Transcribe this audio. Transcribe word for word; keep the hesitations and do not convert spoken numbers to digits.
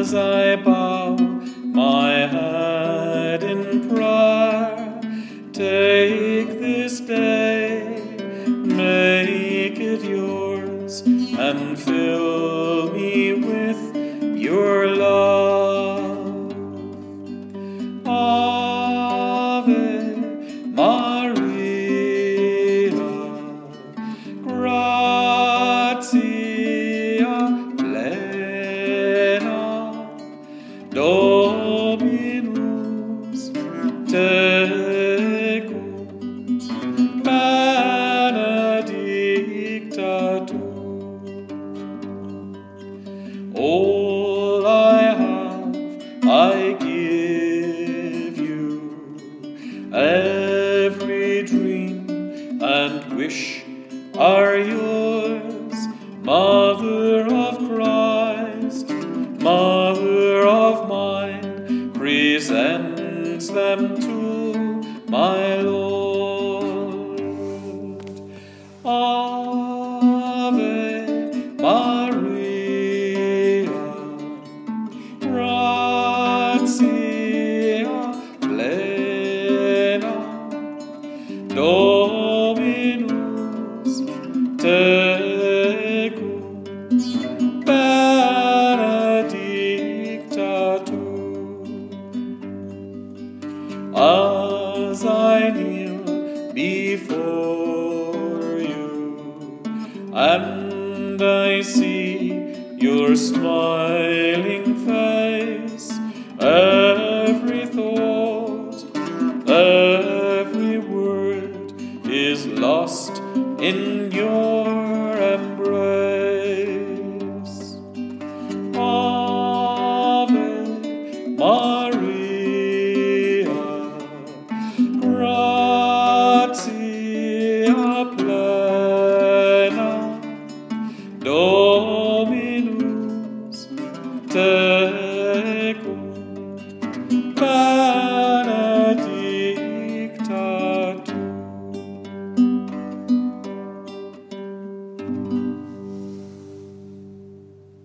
As I bow my head in prayer, take this day, make it yours, and fill me with your love. Ave Maria, gratia plena, Dominus tecum, benedicta tu. All I have I give you, every dream and wish are yours, Mother of Christ, Mother of mine, presents them to my Lord. Ave Maria, gratia plena, Dominus tecum, benedicta tu. As I kneel before you, and I see your smiling face, every thought, every word is lost in